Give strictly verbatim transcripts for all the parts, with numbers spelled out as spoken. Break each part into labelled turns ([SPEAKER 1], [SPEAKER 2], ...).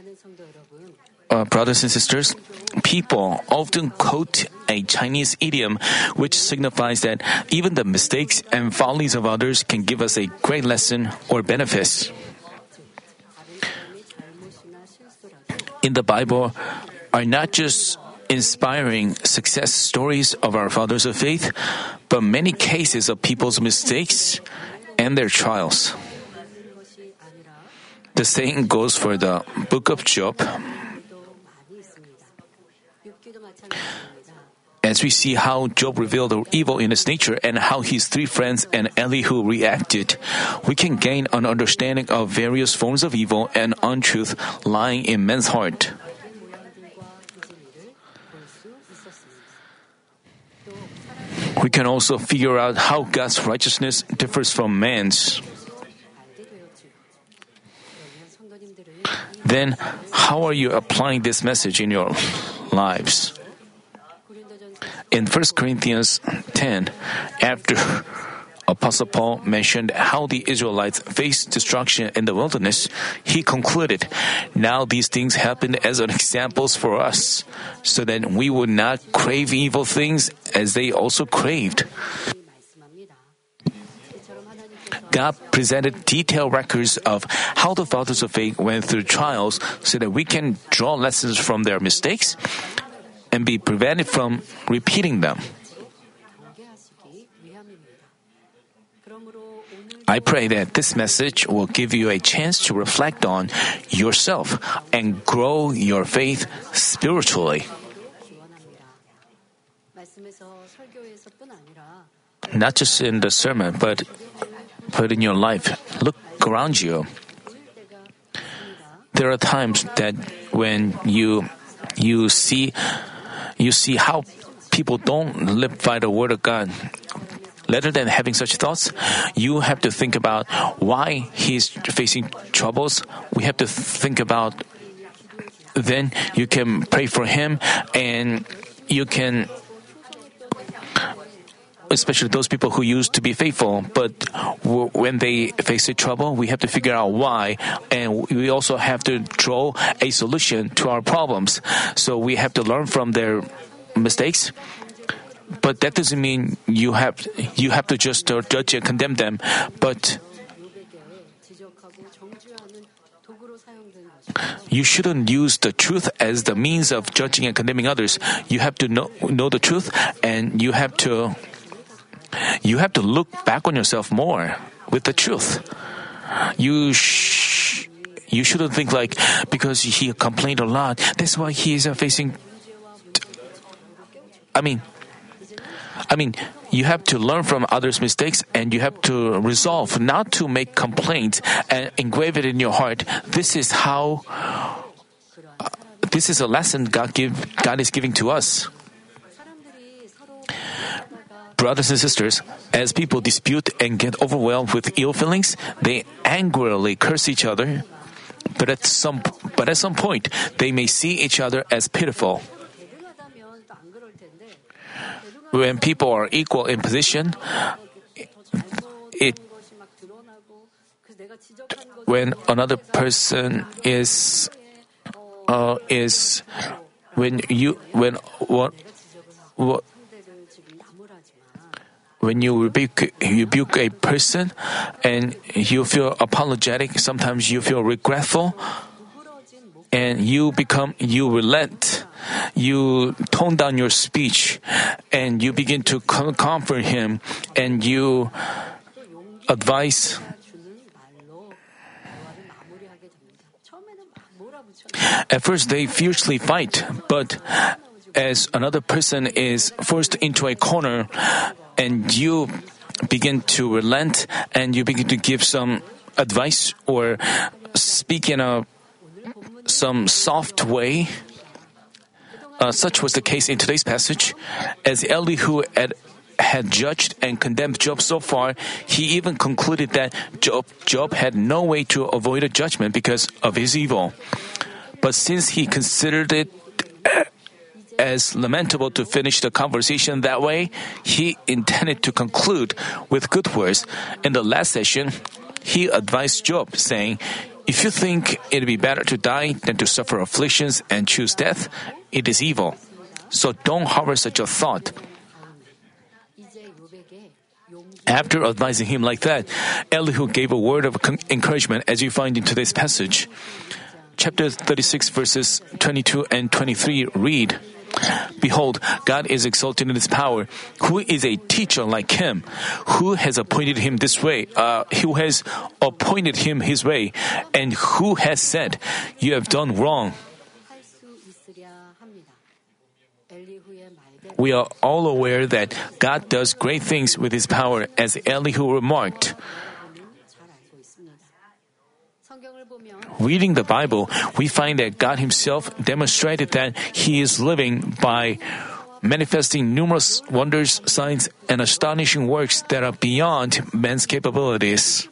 [SPEAKER 1] Uh, brothers and sisters, people often quote a Chinese idiom which signifies that even the mistakes and follies of others can give us a great lesson or benefits. In the Bible are not just inspiring success stories of our fathers of faith, but many cases of people's mistakes and their trials. The same goes for the book of Job. As we see how Job revealed the evil in his nature and how his three friends and Elihu reacted, we can gain an understanding of various forms of evil and untruth lying in man's heart. We can also figure out how God's righteousness differs from man's. Then, how are you applying this message in your lives? In First Corinthians ten, after Apostle Paul mentioned how the Israelites faced destruction in the wilderness, he concluded, "Now these things happened as examples for us, so that we would not crave evil things as they also craved." God presented detailed records of how the fathers of faith went through trials so that we can draw lessons from their mistakes and be prevented from repeating them. I pray that this message will give you a chance to reflect on yourself and grow your faith spiritually. Not just in the sermon, but but in your life. Look around you. There are times that when you you see you see how people don't live by the word of God. Rather than having such thoughts, you have to think about why he's facing troubles. We have to think about, then you can pray for him, and you can, especially those people who used to be faithful, but when they face a trouble, we have to figure out why, and we also have to draw a solution to our problems. So we have to learn from their mistakes. But that doesn't mean you have you have to just uh, judge and condemn them. But you shouldn't use the truth as the means of judging and condemning others. You have to know know the truth, and you have to you have to look back on yourself more with the truth. You sh- you shouldn't think like because he complained a lot, that's why he is uh, facing. T- I mean. I mean, you have to learn from others' mistakes, and you have to resolve not to make complaints and engrave it in your heart. This is how, uh, this is a lesson God give, God is giving to us. Brothers and sisters, as people dispute and get overwhelmed with ill feelings, they angrily curse each other. But at some, but at some point, they may see each other as pitiful. When people are equal in position, it when another person is uh, is when you when what what when you rebuke rebuke a person and you feel apologetic, sometimes you feel regretful, and you become you relent. You tone down your speech, and you begin to comfort him, and you advise. At first, they fiercely fight, but as another person is forced into a corner, and you begin to relent, and you begin to give some advice or speak in a some soft way. Uh, such was the case in today's passage. As Elihu had, had judged and condemned Job so far, he even concluded that Job, Job had no way to avoid a judgment because of his evil. But since he considered it as lamentable to finish the conversation that way, he intended to conclude with good words. In the last session, he advised Job, saying, If you think it'd be better to die than to suffer afflictions and choose death, it is evil. So don't harbor such a thought. After advising him like that, Elihu gave a word of encouragement as you find in today's passage. Chapter thirty-six verses twenty-two and twenty-three read, "Behold, God is exalted in His power. Who is a teacher like Him? Who has appointed Him this way? Uh, who has appointed Him His way? And who has said, you have done wrong?" We are all aware that God does great things with His power, as Elihu remarked. Reading the Bible, we find that God Himself demonstrated that He is living by manifesting numerous wonders, signs, and astonishing works that are beyond man's capabilities.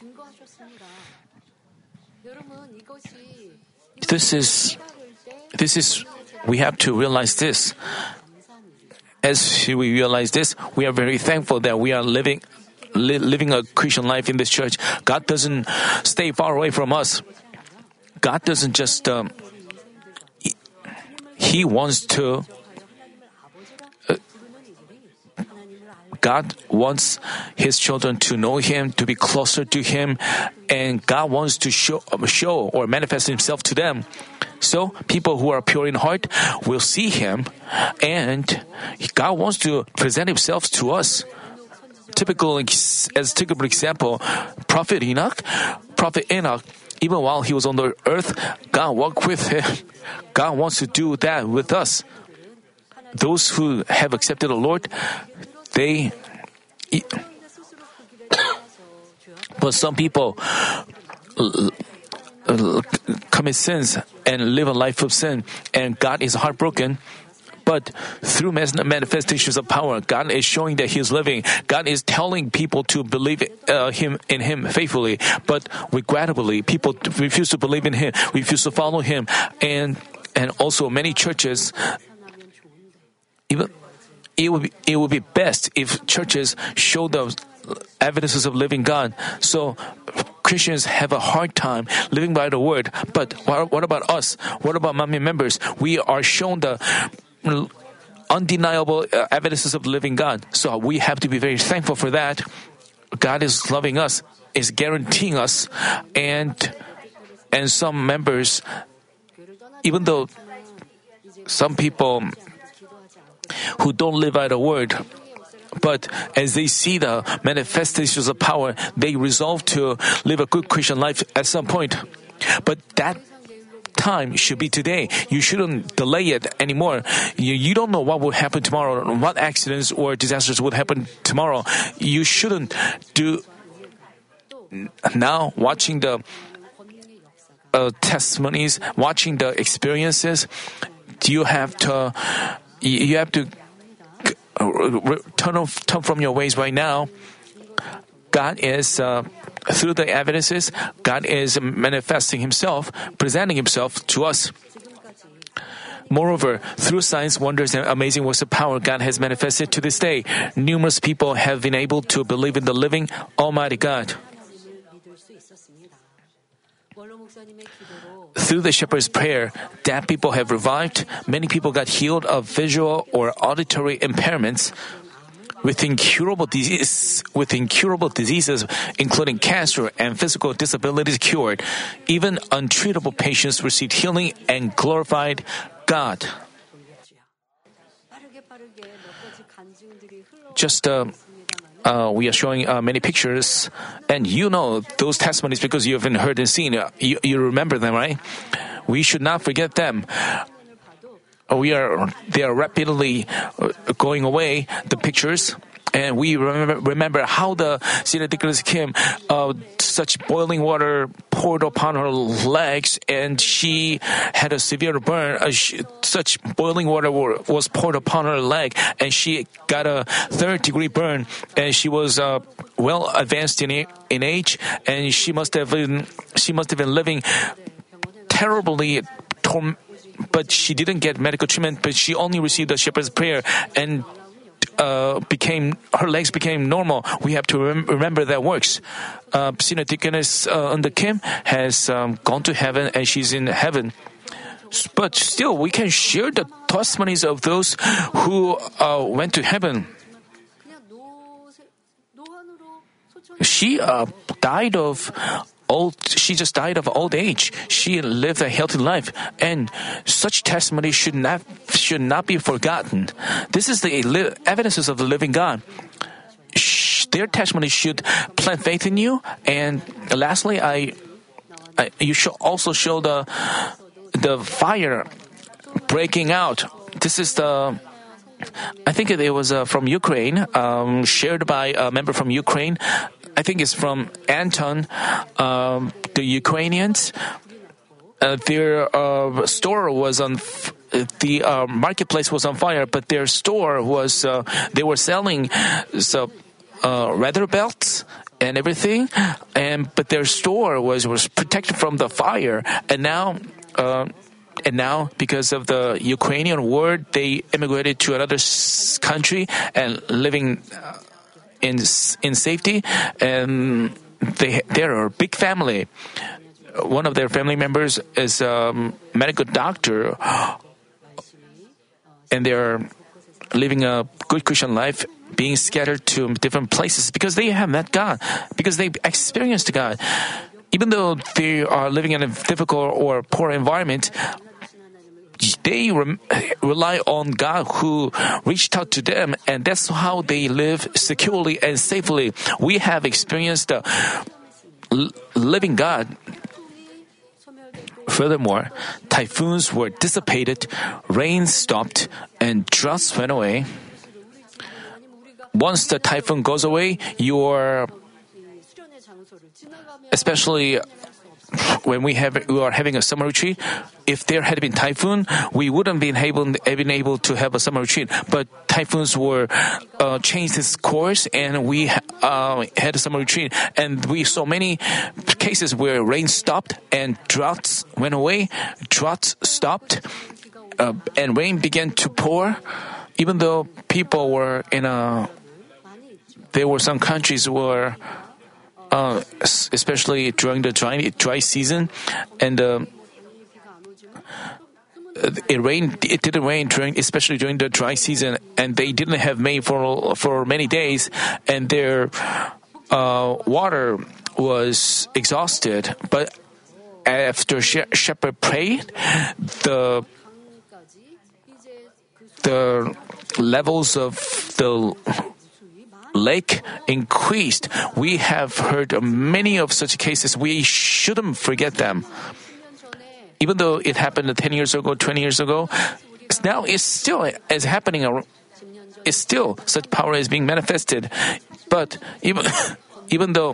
[SPEAKER 1] This is, this is, we have to realize this. As we realize this, we are very thankful that we are living li- living a Christian life in this church. God doesn't stay far away from us. God doesn't just, um, he, he wants to, uh, God wants His children to know Him, to be closer to Him, and God wants to show, show or manifest Himself to them. So, people who are pure in heart will see Him, and God wants to present Himself to us. Typical, as typical example, Prophet Enoch, Prophet Enoch, even while he was on the earth, God walked with him. God wants to do that with us. Those who have accepted the Lord, they. But some people commit sins and live a life of sin, and God is heartbroken. But through manifestations of power, God is showing that He is living. God is telling people to believe uh, Him in Him faithfully. But regrettably, people refuse to believe in Him, refuse to follow Him, and and also many churches. Even it would be, it would be best if churches show the evidences of living God. So Christians have a hard time living by the Word. But what, what about us? What about Manmin members? We are shown the undeniable uh, evidences of the living God. So we have to be very thankful for that. God is loving us, is guaranteeing us, and and some members, even though some people who don't live by the Word, but as they see the manifestations of power, they resolve to live a good Christian life at some point. But that time should be today. You shouldn't delay it anymore. You, you don't know what will happen tomorrow, what accidents or disasters would happen tomorrow. You shouldn't do now watching the uh, testimonies, watching the experiences. You have to, you have to turn off, turn from your ways right now. God is, uh, through the evidences, God is manifesting Himself, presenting Himself to us. Moreover, through signs, wonders, and amazing works of power God has manifested to this day, numerous people have been able to believe in the living, Almighty God. Through the shepherd's prayer, dead people have revived, many people got healed of visual or auditory impairments. With incurable disease, with incurable diseases, including cancer and physical disabilities cured, even untreatable patients received healing and glorified God. Just uh, uh, we are showing uh, many pictures, and you know those testimonies because you haven't heard and seen. You, you remember them, right? We should not forget them. We are, they are rapidly going away, the pictures, and we remember, remember how the Syriacus came, uh, such boiling water poured upon her legs, and she had a severe burn. Uh, she, such boiling water were, was poured upon her leg, and she got a third degree burn, and she was uh, well advanced in, in age, and she must have been, she must have been living terribly tormented. But she didn't get medical treatment, but she only received the shepherd's prayer, and uh, became her legs became normal. We have to rem- remember that works. Uh, Senior Deaconess uh, Eun Kim has um, gone to heaven and she's in heaven. But still, we can share the testimonies of those who uh, went to heaven. She uh, died of old. She just died of old age. She lived a healthy life, and such testimony should not should not be forgotten. This is the li- evidences of the living God. Sh- their testimony should plant faith in you. And lastly, I, I you should also show the the fire breaking out. This is the. I think it was uh, from Ukraine, um, shared by a member from Ukraine. I think it's from Anton. Um, the Ukrainians, uh, their uh, store was on. F- the uh, marketplace was on fire, but their store was. Uh, they were selling so uh, leather belts and everything, and but their store was was protected from the fire, and now. Uh, And now, because of the Ukrainian war, they immigrated to another country and living in in safety. And they they're a big family. One of their family members is a medical doctor, and they're living a good Christian life, being scattered to different places because they have met God, because they experienced God. Even though they are living in a difficult or poor environment, they re- rely on God who reached out to them, and that's how they live securely and safely. We have experienced the l- living God. Furthermore, typhoons were dissipated, rain stopped, and droughts went away. Once the typhoon goes away, your especially when we have we are having a summer retreat, if there had been typhoon, we wouldn't been able been able to have a summer retreat. But typhoons were uh, changed its course, and we uh, had a summer retreat. And we saw many cases where rain stopped and droughts went away. Droughts stopped, uh, and rain began to pour. Even though people were in a, there were some countries where. Uh, especially during the dry, dry season, and uh, it rained. It didn't rain during, especially during the dry season, and they didn't have rain for for many days, and their uh, water was exhausted. But after shepherd prayed, the the levels of the lake increased. We have heard many of such cases. We shouldn't forget them. Even though it happened ten years ago, twenty years ago, now it's still is happening. It's still such power is being manifested. But even even though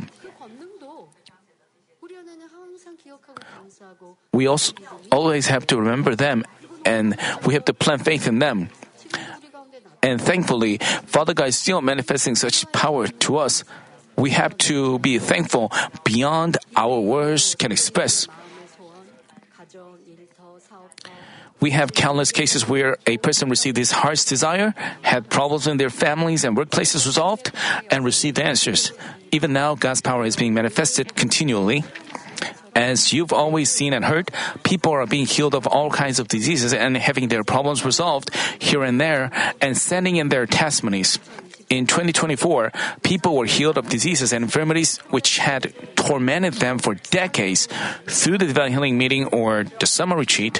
[SPEAKER 1] we also always have to remember them, and we have to plant faith in them. And thankfully, Father God is still manifesting such power to us. We have to be thankful beyond our words can express. We have countless cases where a person received his heart's desire, had problems in their families and workplaces resolved, and received answers. Even now, God's power is being manifested continually. As you've always seen and heard, people are being healed of all kinds of diseases and having their problems resolved here and there and sending in their testimonies. In twenty twenty-four, people were healed of diseases and infirmities which had tormented them for decades through the Divine Healing Meeting or the summer retreat.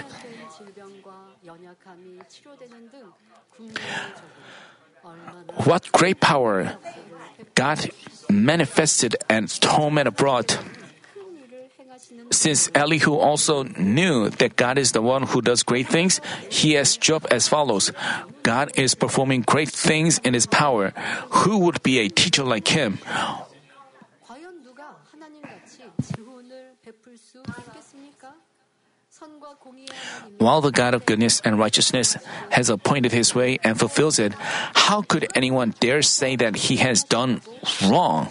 [SPEAKER 1] What great power God manifested and torment brought. Since Elihu also knew that God is the one who does great things, he asked Job as follows: God is performing great things in his power. Who would be a teacher like him? While the God of goodness and righteousness has appointed his way and fulfills it, how could anyone dare say that he has done wrong?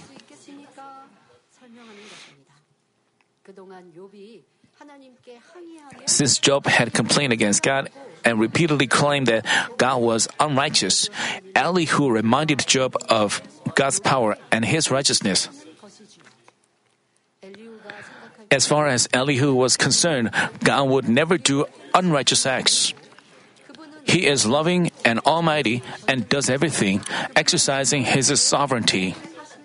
[SPEAKER 1] Since Job had complained against God and repeatedly claimed that God was unrighteous, Elihu reminded Job of God's power and his righteousness. As far as Elihu was concerned, God would never do unrighteous acts. He is loving and almighty and does everything, exercising his sovereignty.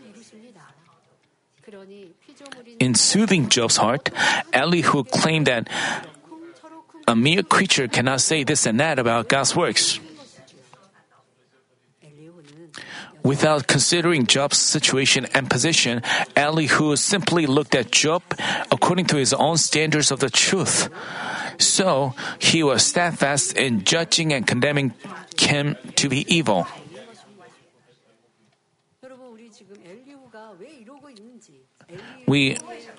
[SPEAKER 1] In soothing Job's heart, Elihu claimed that a mere creature cannot say this and that about God's works. Without considering Job's situation and position, Elihu simply looked at Job according to his own standards of the truth. So, he was steadfast in judging and condemning him to be evil. We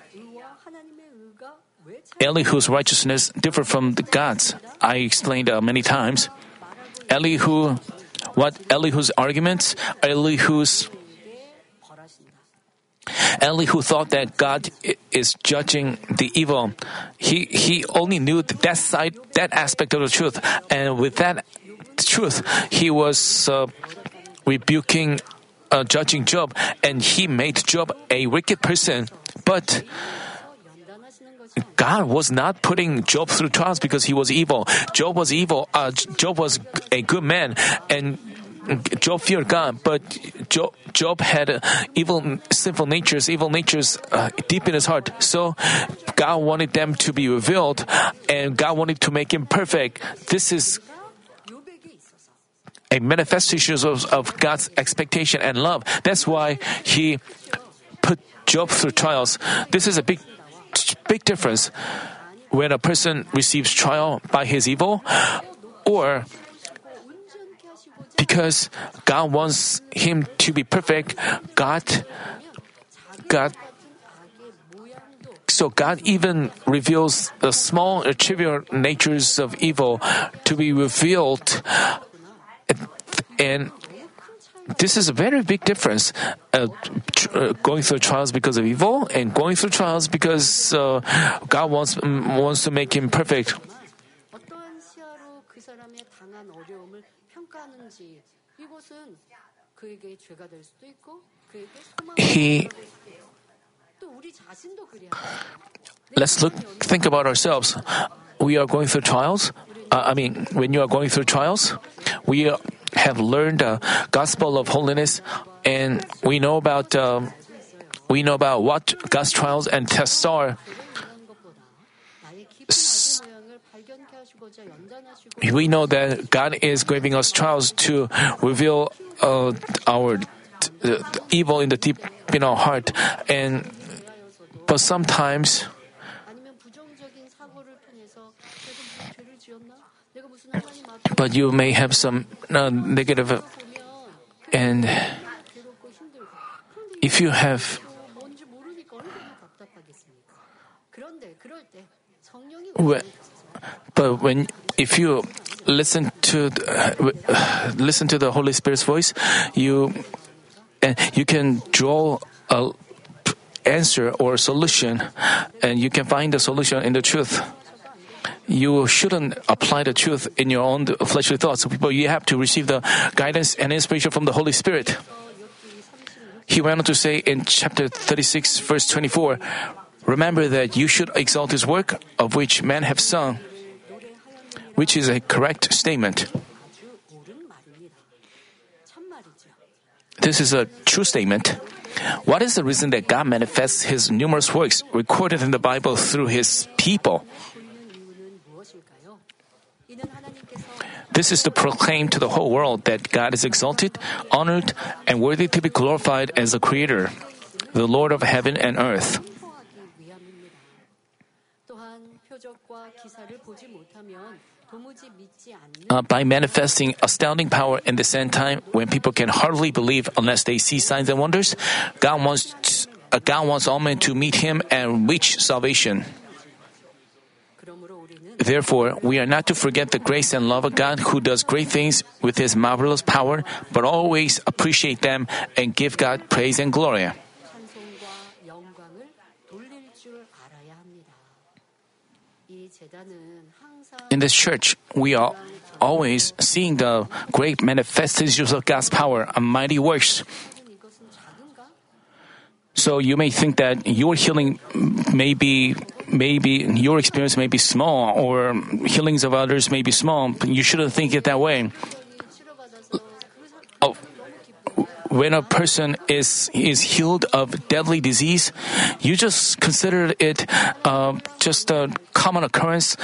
[SPEAKER 1] Elihu's righteousness differed from the God's. I explained uh, many times. Elihu, what Elihu's arguments? Elihu's Elihu thought that God is judging the evil. He he only knew that side, that aspect of the truth, and with that truth, he was uh, rebuking, uh, judging Job, and he made Job a wicked person. But God was not putting Job through trials because he was evil. Job was evil. Uh, Job was a good man, and Job feared God. But Job, Job had uh, evil, sinful natures, evil natures uh, deep in his heart. So God wanted them to be revealed, and God wanted to make him perfect. This is a manifestation of, of God's expectation and love. That's why He put Job through trials. This is a big Big difference when a person receives trial by his evil, or because God wants him to be perfect. God, God, so God even reveals the small, trivial natures of evil to be revealed, and this is a very big difference. Uh, tr- uh, going through trials because of evil, and going through trials because uh, God wants um, wants to make him perfect. He. Let's look. Think about ourselves. We are going through trials. Uh, I mean, when you are going through trials, we uh, have learned the uh, gospel of holiness, and we know about uh, we know about what God's trials and tests are. S- we know that God is giving us trials to reveal uh, our uh, evil in the deep in our heart, and but sometimes. But you may have some uh, negative, and if you have, when, but when if you listen to uh, listen to the Holy Spirit's voice, you and you can draw a answer or solution, and you can find the solution in the truth. You shouldn't apply the truth in your own fleshly thoughts, but you have to receive the guidance and inspiration from the Holy Spirit. He went on to say in chapter thirty-six, verse twenty-four, "Remember that you should exalt His work, of which men have sung," which is a correct statement. This is a true statement. What is the reason that God manifests His numerous works recorded in the Bible through His people? This is to proclaim to the whole world that God is exalted, honored, and worthy to be glorified as the Creator, the Lord of heaven and earth. Uh, by manifesting astounding power in this end time, when people can hardly believe unless they see signs and wonders, God wants uh, God wants all men to meet Him and reach salvation. Therefore, we are not to forget the grace and love of God who does great things with His marvelous power, but always appreciate them and give God praise and glory. In this church, we are always seeing the great manifestations of God's power and mighty works. So you may think that your healing may be, maybe your experience may be small, or healings of others may be small, but you shouldn't think it that way. Oh, when a person is is healed of deadly disease, you just consider it uh, just a common occurrence.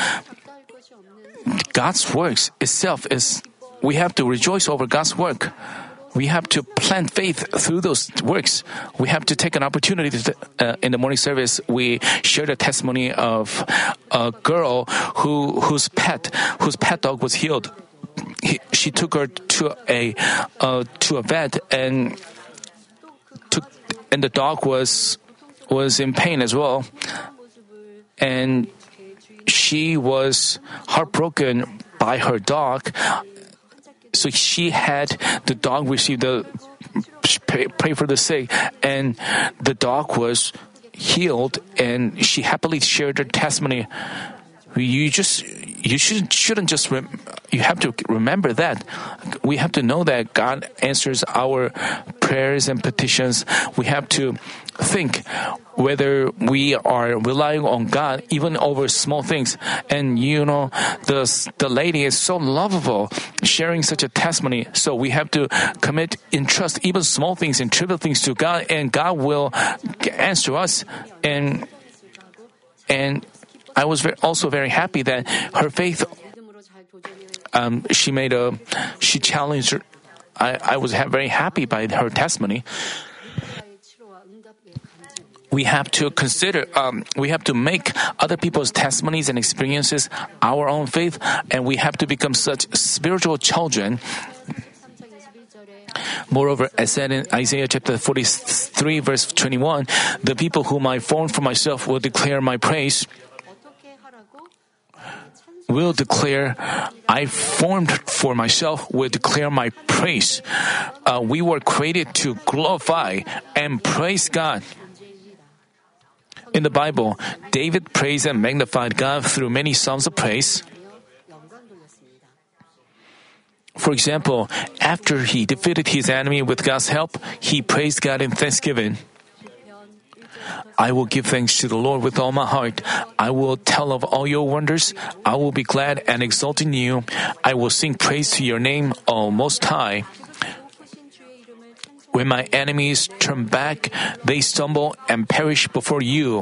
[SPEAKER 1] God's works itself is, we have to rejoice over God's work. We have to plant faith through those works. We have to take an opportunity to, uh, in the morning service, we shared a testimony of a girl who whose pet whose pet dog was healed. He, she took her to a uh, to a vet, and took and the dog was was in pain as well, and she was heartbroken by her dog. So she had the dog receive the pray, pray for the sick, and the dog was healed, and she happily shared her testimony. You just you shouldn't shouldn't just rem- you have to remember that we have to know that God answers our prayers and petitions. We have to think whether we are relying on God even over small things. And you know, the the lady is so lovable, sharing such a testimony. So we have to commit in trust even small things and trivial things to God, and God will answer us. And and I was very, also very happy that her faith. Um, she made a. She challenged her. I, I was ha- very happy by her testimony. We have to consider, um, we have to make other people's testimonies and experiences our own faith, and we have to become such spiritual children. Moreover, as said in Isaiah chapter forty-three, verse twenty-one, the people whom I formed for myself will declare my praise. Will declare, I formed for myself, will declare my praise. Uh, we were created to glorify and praise God. In the Bible, David praised and magnified God through many songs of praise. For example, after he defeated his enemy with God's help, he praised God in thanksgiving. I will give thanks to the Lord with all my heart. I will tell of all your wonders. I will be glad and exult in you. I will sing praise to your name, O Most High. When my enemies turn back, they stumble and perish before you.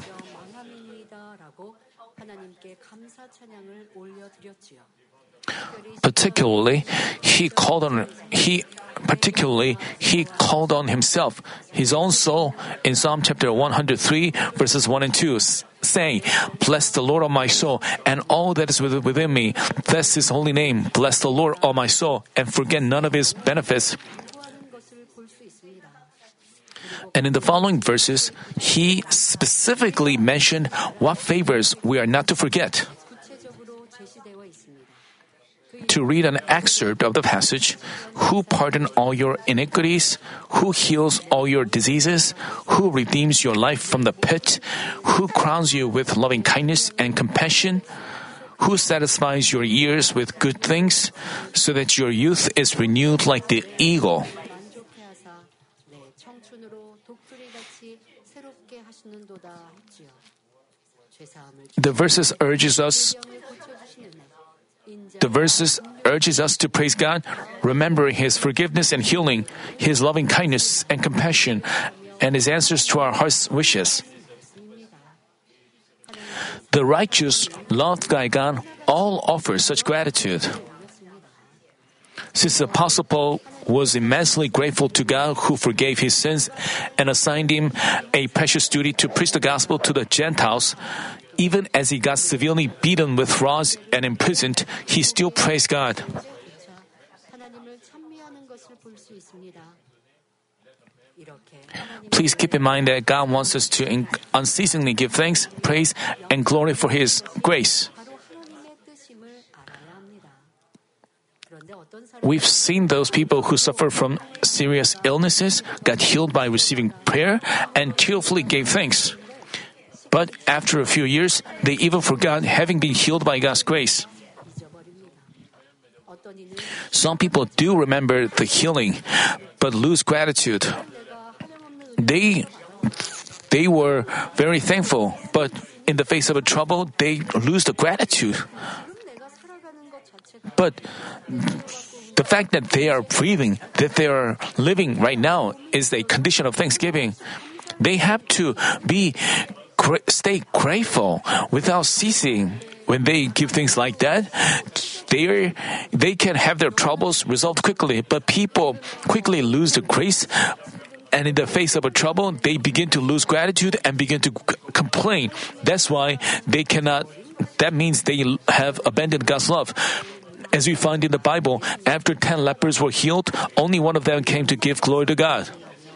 [SPEAKER 1] Particularly, he called on he particularly he called on himself, his own soul, in Psalm chapter one hundred three, verses one and two, saying, "Bless the Lord, O my soul, and all that is within me. Bless his holy name. Bless the Lord, O my soul, and forget none of his benefits." And in the following verses, he specifically mentioned what favors we are not to forget. To read an excerpt of the passage, who pardons all your iniquities, who heals all your diseases, who redeems your life from the pit, who crowns you with loving kindness and compassion, who satisfies your years with good things, so that your youth is renewed like the eagle. The verses urges us The verses urges us to praise God, remembering His forgiveness and healing, His loving kindness and compassion, and His answers to our heart's wishes. The righteous, loved by God, all offer such gratitude. Since the Apostle Paul was immensely grateful to God who forgave his sins and assigned him a precious duty to preach the gospel to the Gentiles, even as he got severely beaten with rods and imprisoned, he still praised God. Please keep in mind that God wants us to unceasingly give thanks, praise, and glory for His grace. We've seen those people who suffer from serious illnesses got healed by receiving prayer and cheerfully gave thanks. But after a few years, they even forgot having been healed by God's grace. Some people do remember the healing, but lose gratitude. They, they were very thankful, but in the face of a trouble, they lose the gratitude. But the fact that they are breathing, that they are living right now, is a condition of thanksgiving. They have to be stay grateful without ceasing. When they give things like that, they they can have their troubles resolved quickly. But people quickly lose the grace, and in the face of a trouble, they begin to lose gratitude and begin to c- complain. That's why they cannot. That means they have abandoned God's love. As we find in the Bible, after ten lepers were healed, only one of them came to give glory to God.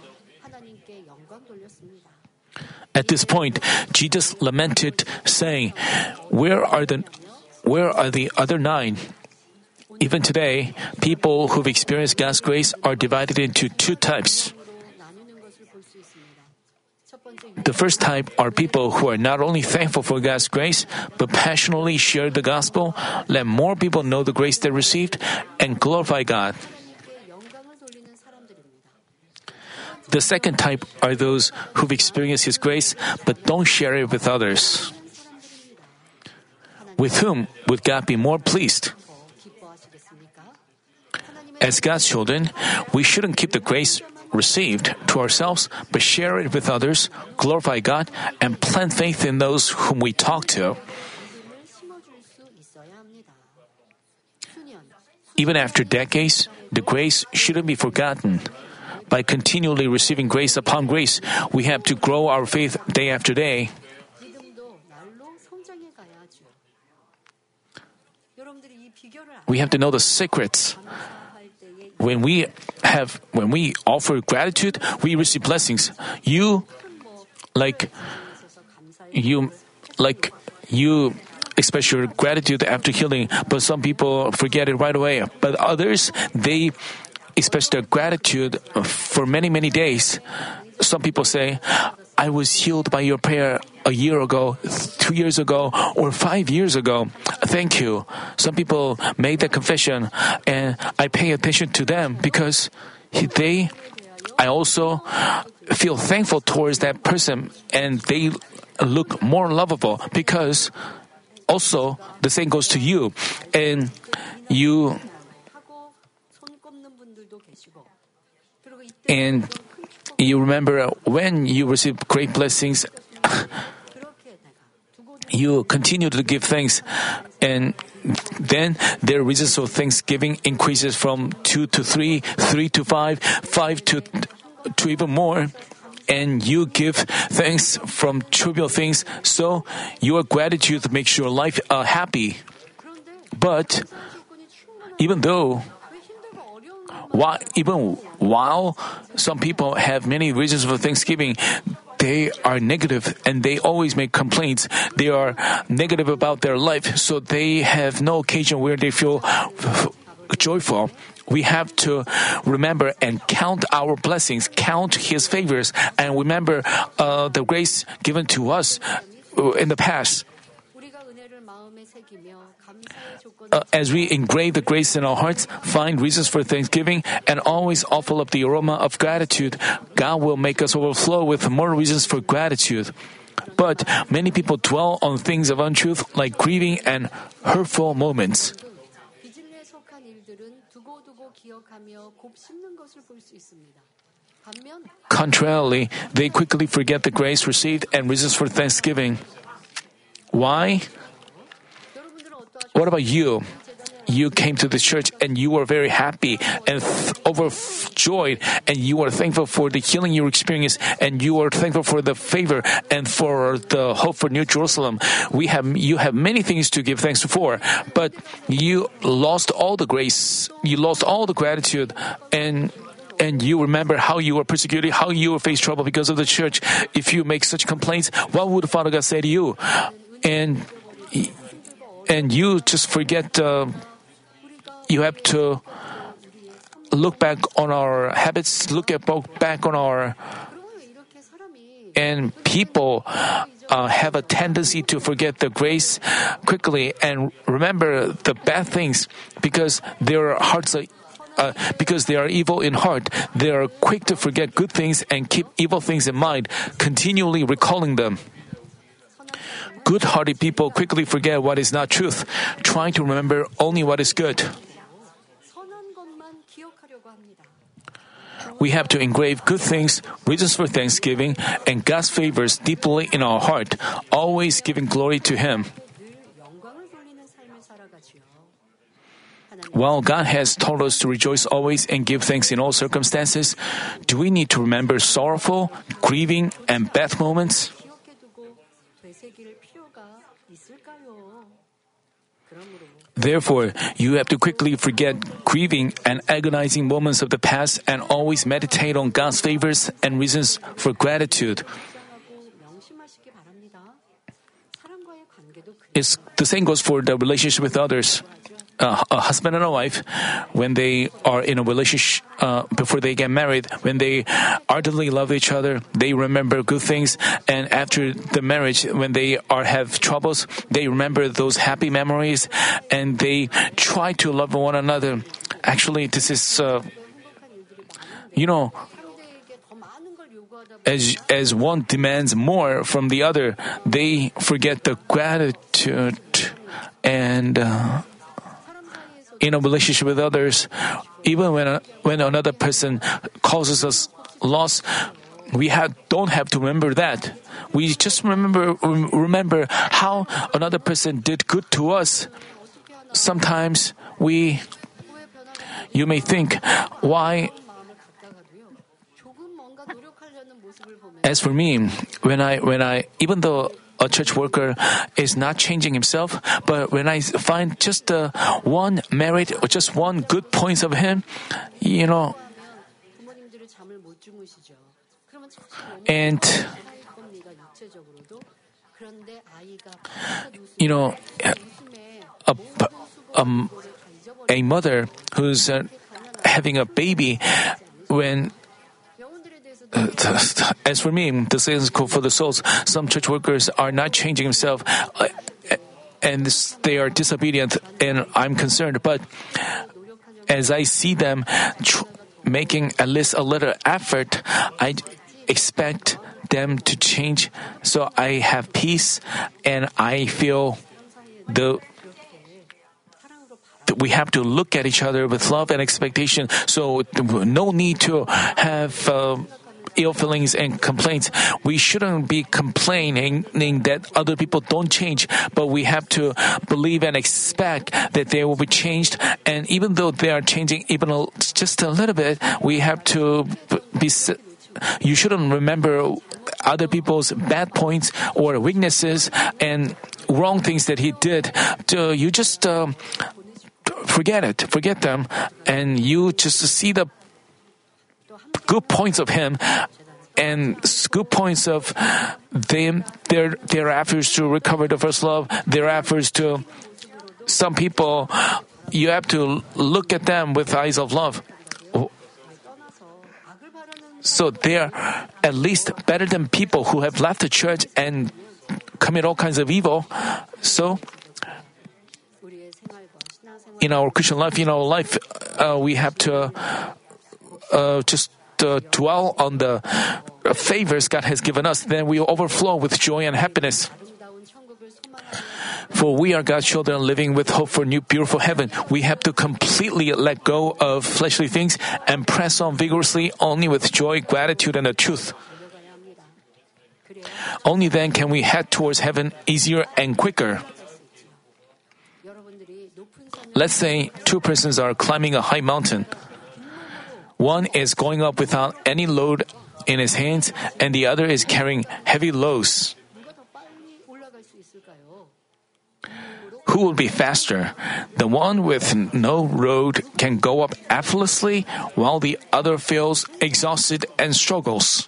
[SPEAKER 1] At this point, Jesus lamented, saying, "Where are the, where are the other nine?" Even today, people who've experienced God's grace are divided into two types. The first type are people who are not only thankful for God's grace, but passionately share the gospel, let more people know the grace they received, and glorify God. The second type are those who've experienced His grace, but don't share it with others. With whom would God be more pleased? As God's children, we shouldn't keep the grace received to ourselves, but share it with others, glorify God, and plant faith in those whom we talk to. Even after decades, the grace shouldn't be forgotten. By continually receiving grace upon grace, we have to grow our faith day after day. We have to know the secrets. When we have, when we offer gratitude, we receive blessings. You, like, you, like, you express your gratitude after healing, but some people forget it right away. But others, they express their gratitude for many, many days. Some people say, "I was healed by your prayer a year ago, two years ago, or five years ago. Thank you." Some people make that confession, and I pay attention to them because they, I also feel thankful towards that person, and they look more lovable because also the same goes to you, and you. And you remember when you receive great blessings, you continue to give thanks, and then their reasons for thanksgiving increases from two to three, three to five, five to to even more, and you give thanks from trivial things. So your gratitude makes your life uh, happy. But even though While, even while some people have many reasons for thanksgiving, they are negative and they always make complaints. They are negative about their life, so they have no occasion where they feel joyful. We have to remember and count our blessings, count His favors, and remember uh, the grace given to us in the past. Uh, as we engrave the grace in our hearts, find reasons for thanksgiving, and always offer up the aroma of gratitude, God will make us overflow with more reasons for gratitude. But many people dwell on things of untruth like grieving and hurtful moments. Contrarily, they quickly forget the grace received and reasons for thanksgiving. Why? What about you? You came to the church and you were very happy and th- overjoyed, and you are thankful for the healing you experienced, and you are thankful for the favor and for the hope for New Jerusalem. We have you have many things to give thanks for, but you lost all the grace, you lost all the gratitude, and and you remember how you were persecuted, how you faced trouble because of the church. If you make such complaints, what would Father God say to you? And and you just forget. Uh, you have to look back on our habits, look at back on our, and people uh, have a tendency to forget the grace quickly and remember the bad things because their hearts are Uh, because they are evil in heart, they are quick to forget good things and keep evil things in mind, continually recalling them. Good-hearted people quickly forget what is not truth, trying to remember only what is good. We have to engrave good things, reasons for thanksgiving, and God's favors deeply in our heart, always giving glory to Him. While God has told us to rejoice always and give thanks in all circumstances, do we need to remember sorrowful, grieving, and bad moments? Therefore, you have to quickly forget grieving and agonizing moments of the past and always meditate on God's favors and reasons for gratitude. It's, the same goes for the relationship with others. Uh, a husband and a wife, when they are in a relationship, uh, before they get married, when they ardently love each other, they remember good things. And after the marriage, when they are have troubles, they remember those happy memories, and they try to love one another. Actually, this is, uh, you know, as as one demands more from the other, they forget the gratitude and. Uh, In a relationship with others, even when when another person causes us loss, we have don't have to remember that. We just remember remember how another person did good to us. Sometimes we, you may think, why? As for me, when I when I even though a church worker is not changing himself, but when I find just uh, one merit or just one good points of him, you know, and you know, a, um, a mother who's uh, having a baby, when Uh, as for me, the same is for the souls. Some church workers are not changing themselves, uh, and this, they are disobedient, and I'm concerned. But as I see them tr- making at least a little effort, I expect them to change. So I have peace, and I feel the. We have to look at each other with love and expectation. So no need to have. Uh, ill feelings and complaints. We shouldn't be complaining that other people don't change, but we have to believe and expect that they will be changed. And even though they are changing even a, just a little bit, we have to be. You shouldn't remember other people's bad points or weaknesses and wrong things that he did. You just uh, forget it, forget them, and you just see the good points of him and good points of them, their their efforts to recover the first love, their efforts to. Some people, you have to look at them with eyes of love. So they are at least better than people who have left the church and commit all kinds of evil. So in our Christian life, in our life, uh, we have to uh, just. Uh, dwell on the favors God has given us, then we will overflow with joy and happiness. For we are God's children living with hope for new beautiful heaven. We have to completely let go of fleshly things and press on vigorously only with joy, gratitude, and the truth. Only then can we head towards heaven easier and quicker. Let's say two persons are climbing a high mountain. One is going up without any load in his hands, and the other is carrying heavy loads. Who will be faster? The one with no load can go up effortlessly, while the other feels exhausted and struggles.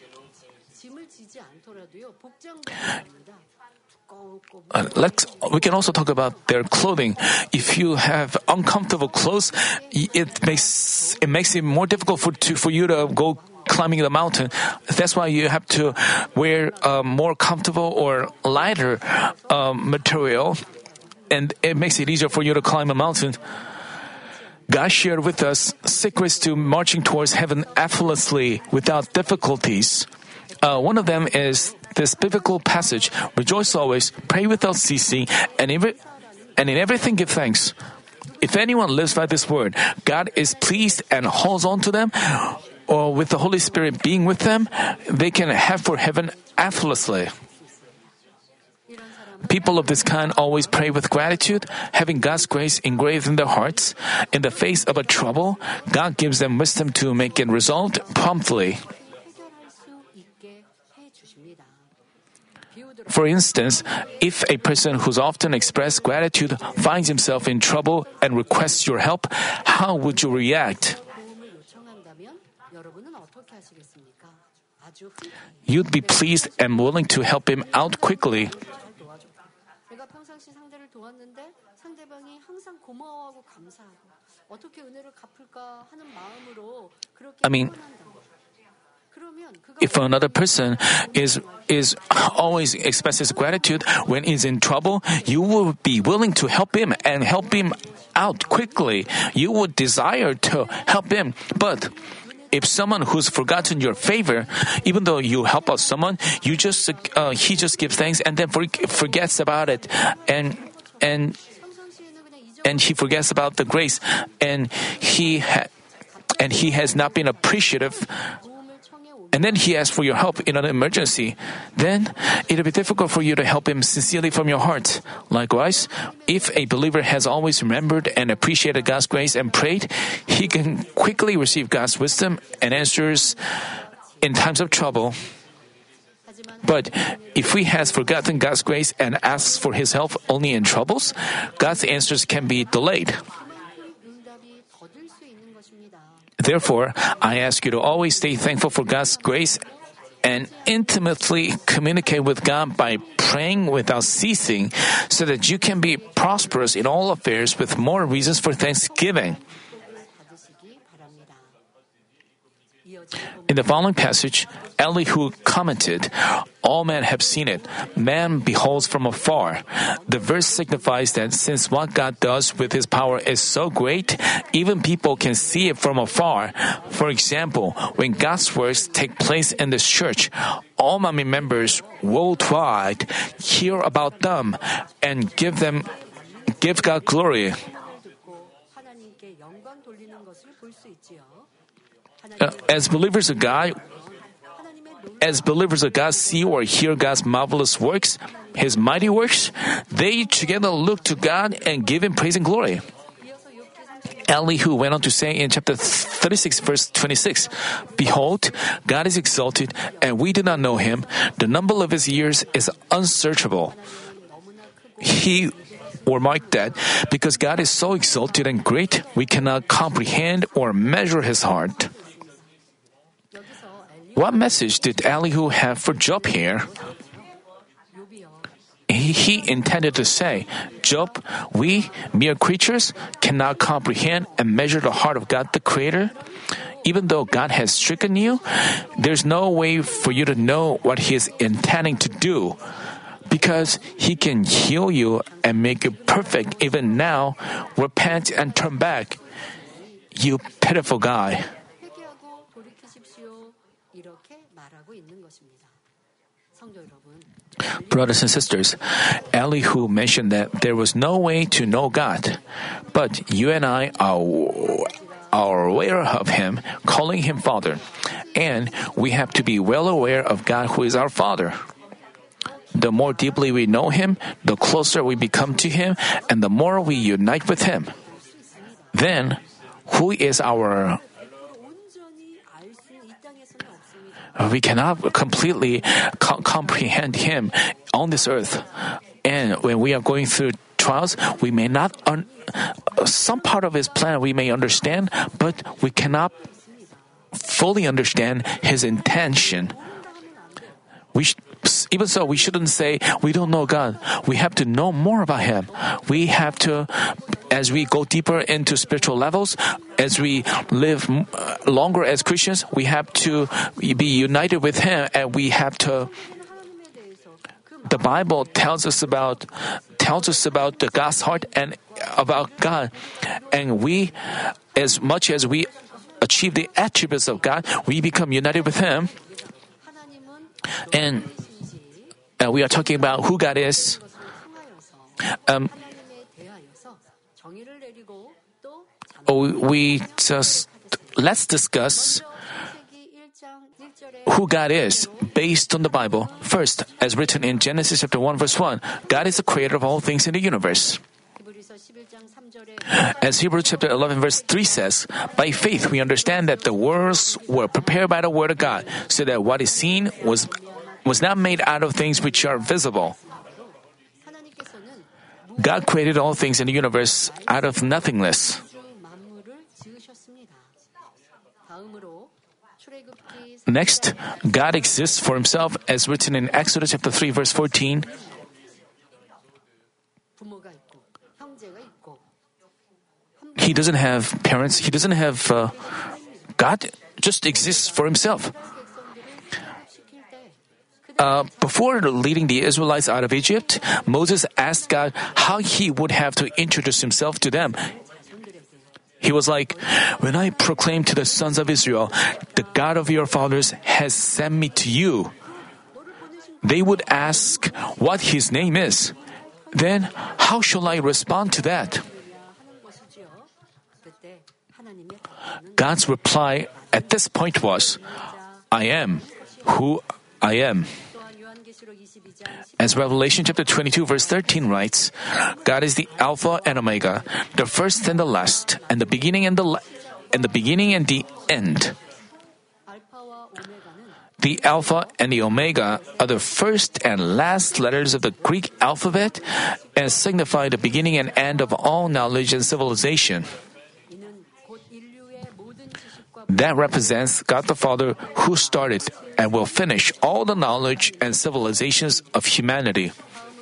[SPEAKER 1] Uh, let's, we can also talk about their clothing. If you have uncomfortable clothes, it makes it makes it more difficult for to, for you to go climbing the mountain. That's why you have to wear a more comfortable or lighter um, material, and it makes it easier for you to climb a mountain. God shared with us secrets to marching towards heaven effortlessly without difficulties. Uh, one of them is this biblical passage: "Rejoice always, pray without ceasing, and, every, and in everything give thanks." If anyone lives by this word, God is pleased and holds on to them, or with the Holy Spirit being with them, they can head for heaven effortlessly. People of this kind always pray with gratitude, having God's grace engraved in their hearts. In the face of a trouble, God gives them wisdom to make it resolved promptly. For instance, if a person who's often expressed gratitude finds himself in trouble and requests your help, how would you react? You'd be pleased and willing to help him out quickly. I mean, if another person is is always expresses gratitude when he's in trouble, you will be willing to help him and help him out quickly. You would desire to help him. But if someone who's forgotten your favor, even though you help out someone, you just uh, he just gives thanks and then for, forgets about it, and and and he forgets about the grace, and he ha- and he has not been appreciative. And then he asks for your help in an emergency. Then it'll be difficult for you to help him sincerely from your heart. Likewise, if a believer has always remembered and appreciated God's grace and prayed, he can quickly receive God's wisdom and answers in times of trouble. But if he has forgotten God's grace and asks for His help only in troubles, God's answers can be delayed. Therefore, I ask you to always stay thankful for God's grace and intimately communicate with God by praying without ceasing, so that you can be prosperous in all affairs with more reasons for thanksgiving. In the following passage, Elihu commented, "All men have seen it. Man beholds from afar." The verse signifies that since what God does with His power is so great, even people can see it from afar. For example, when God's works take place in this church, all Manmin members worldwide hear about them and give them give God glory. Uh, as believers of God, as believers of God see or hear God's marvelous works, His mighty works, they together look to God and give Him praise and glory. Elihu went on to say in chapter thirty-six, verse twenty-six, "Behold, God is exalted, and we do not know Him. The number of His years is unsearchable." He or mark that because God is so exalted and great, we cannot comprehend or measure His heart. What message did Elihu have for Job here? He, he intended to say, "Job, we, mere creatures, cannot comprehend and measure the heart of God the Creator. Even though God has stricken you, there's no way for you to know what He is intending to do. Because He can heal you and make you perfect even now, repent and turn back. You pitiful guy." Brothers and sisters, Elihu mentioned that there was no way to know God, but you and I are, are aware of Him, calling Him Father, and we have to be well aware of God who is our Father. The more deeply we know Him, the closer we become to Him, and the more we unite with Him. Then, who is our We cannot completely co- comprehend Him on this earth. And when we are going through trials, we may not, un- some part of His plan we may understand, but we cannot fully understand His intention. We sh- even so, we shouldn't say we don't know God. We have to know more about Him. We have to as we go deeper into spiritual levels, as we live longer as Christians, we have to be united with Him, and we have to. The Bible tells us about tells us about the God's heart and about God, and we, as much as we achieve the attributes of God, we become united with Him, and uh, we are talking about who God is. Um, oh, we just let's discuss who God is based on the Bible. First, as written in Genesis chapter one verse one, God is the creator of all things in the universe. As Hebrews chapter eleven verse three says, by faith we understand that the worlds were prepared by the word of God, so that what is seen was was not made out of things which are visible. God created all things in the universe out of nothingness. Next, God exists for Himself as written in Exodus chapter three verse fourteen. He doesn't have parents. He doesn't have uh, God just exists for Himself. Uh, before leading the Israelites out of Egypt, Moses asked God how he would have to introduce himself to them. He was like, "When I proclaim to the sons of Israel, the God of your fathers has sent me to you," they would ask what His name is. Then, how shall I respond to that? God's reply at this point was, "I am who I am." As Revelation chapter twenty-two verse thirteen writes, God is the Alpha and Omega, the first and the last, and the beginning and the la- and the beginning and the end. The Alpha and the Omega are the first and last letters of the Greek alphabet and signify the beginning and end of all knowledge and civilization. That represents God the Father, who started and will finish all the knowledge and civilizations of humanity.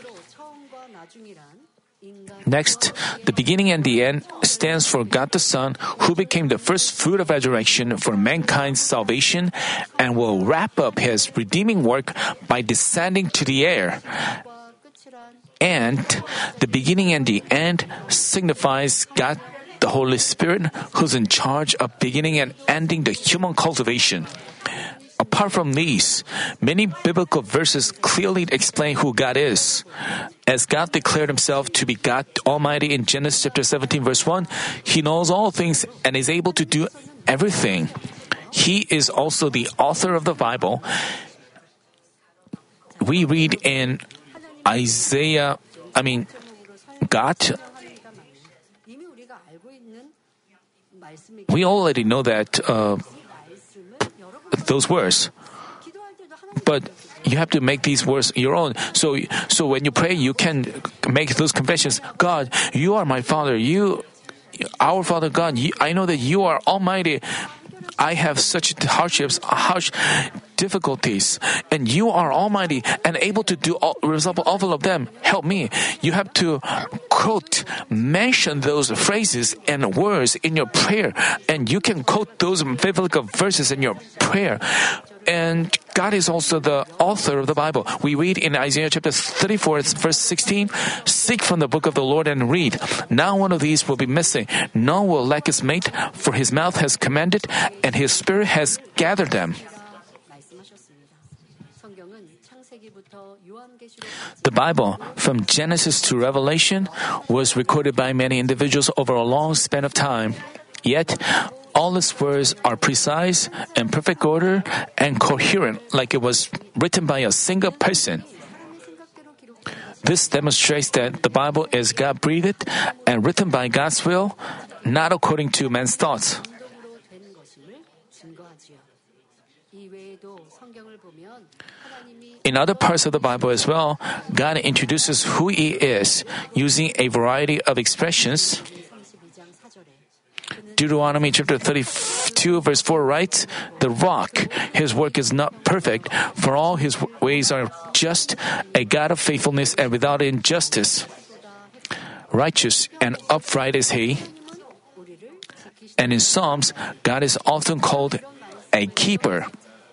[SPEAKER 1] Next, the beginning and the end stands for God the Son, who became the first fruit of resurrection for mankind's salvation and will wrap up His redeeming work by descending to the air. And the beginning and the end signifies God the Holy Spirit, who's in charge of beginning and ending the human cultivation. Apart from these, many biblical verses clearly explain who God is. As God declared Himself to be God Almighty in Genesis chapter seventeen verse one, He knows all things and is able to do everything. He is also the author of the Bible. We read in Isaiah, I mean, God, we already know that uh, those words, but you have to make these words your own. So, so when you pray, you can make those confessions. God, you are my Father. You, our Father God. You, I know that you are Almighty. I have such hardships, harsh difficulties, and you are Almighty and able to do all, resolve all of them. Help me. You have to quote, mention those phrases and words in your prayer, and you can quote those biblical verses in your prayer. And God is also the author of the Bible. We read in Isaiah chapter thirty-four, verse sixteen, "Seek from the book of the Lord and read. Not one of these will be missing. None will lack its mate, for His mouth has commanded, and His Spirit has gathered them." The Bible, from Genesis to Revelation, was recorded by many individuals over a long span of time. Yet, all its words are precise, in perfect order, and coherent, like it was written by a single person. This demonstrates that the Bible is God-breathed and written by God's will, not according to man's thoughts. In other parts of the Bible as well, God introduces who He is using a variety of expressions. Deuteronomy chapter thirty-two verse four writes, "The rock, His work is not perfect, for all His ways are just, a God of faithfulness and without injustice." righteous and upright is He. And in Psalms, God is often called a keeper.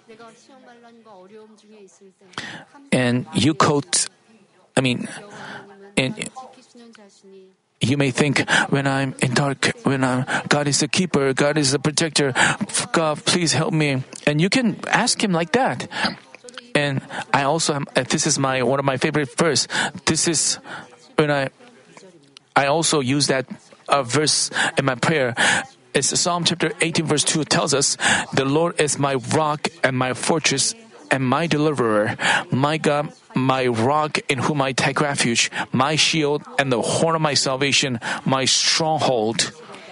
[SPEAKER 1] And you quote, I mean, and you may think, when I'm in dark, when I'm, God is the keeper, God is the protector, God, please help me. And you can ask Him like that. And I also am, this is my, one of my favorite verse. This is when I, I also use that uh, verse in my prayer. It's Psalm chapter eighteen verse two tells us, the Lord is my rock and my fortress and my deliverer, my God, my rock in whom I take refuge, my shield and the horn of my salvation, my stronghold.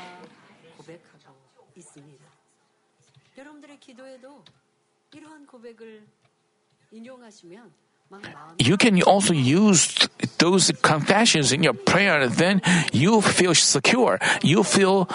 [SPEAKER 1] You can also use those confessions in your prayer, then you feel secure. You feel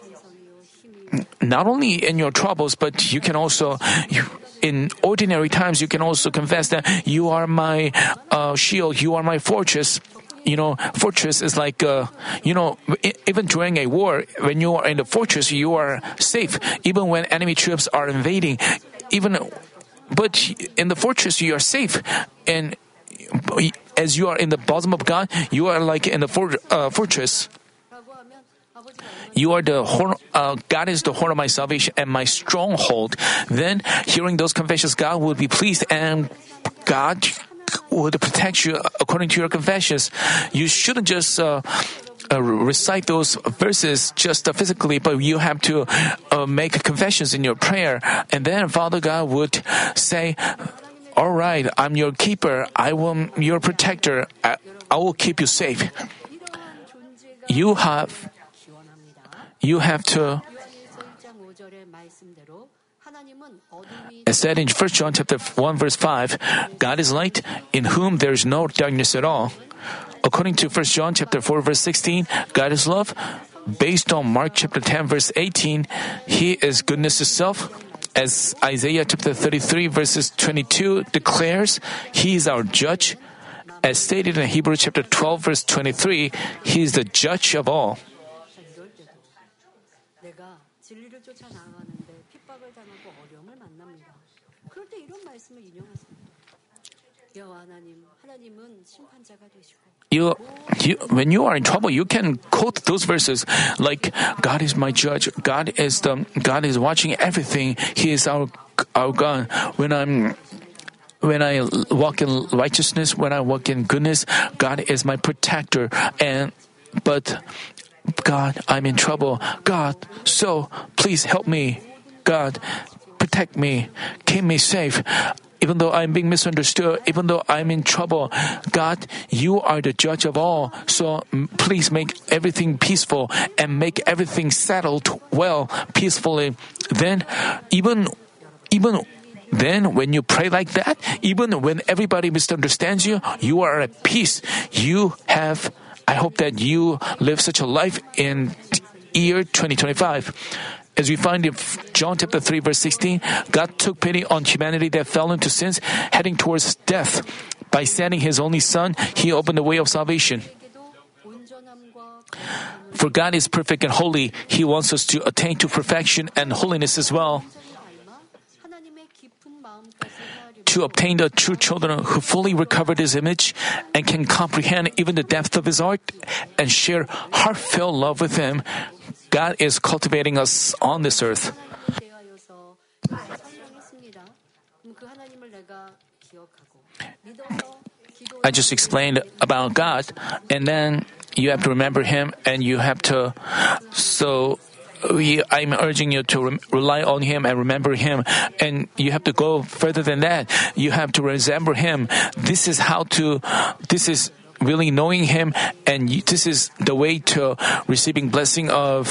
[SPEAKER 1] not only in your troubles, but you can also, you, in ordinary times, you can also confess that you are my uh, shield, you are my fortress. You know, fortress is like, uh, you know, even during a war, when you are in the fortress, you are safe. Even when enemy troops are invading, even, but in the fortress, you are safe. And as you are in the bosom of God, you are like in the for, uh, fortress. You are the horn, uh, God is the horn of my salvation and my stronghold. Then, hearing those confessions, God will be pleased and God would protect you according to your confessions. You shouldn't just uh, uh, recite those verses just uh, physically, but you have to uh, make confessions in your prayer. And then Father God would say, all right, I'm your keeper. I am your protector. I, I will keep you safe. You have You have to, as said in First John chapter one verse five, God is light, in whom there is no darkness at all. According to First John chapter four verse sixteen, God is love. Based on Mark chapter ten verse eighteen, He is goodness itself. As Isaiah chapter thirty-three verses twenty-two declares, He is our judge. As stated in Hebrews chapter twelve verse twenty-three, He is the judge of all. You, you, when you are in trouble, you can quote those verses like, God is my judge, God is the, God is watching everything, He is our, our God. When I'm, when I walk in righteousness, when I walk in goodness, God is my protector. And, but, God, I'm in trouble. God, so please help me. God, protect me, keep me safe. Even though I'm being misunderstood, even though I'm in trouble, God, you are the judge of all. So please make everything peaceful and make everything settled well, peacefully. Then, even, even then, when you pray like that, even when everybody misunderstands you, you are at peace. You have, I hope that you live such a life in year twenty twenty-five. As we find in John chapter three verse sixteen, God took pity on humanity that fell into sins, heading towards death. By sending His only Son, He opened the way of salvation. For God is perfect and holy, He wants us to attain to perfection and holiness as well. To obtain the true children who fully recovered His image and can comprehend even the depth of His heart and share heartfelt love with Him, God is cultivating us on this earth. I just explained about God, and then you have to remember Him, and you have to, so we, I'm urging you to re- rely on Him and remember Him, and you have to go further than that. You have to resemble Him. This is how to, this is really knowing Him, and this is the way to receiving blessing of.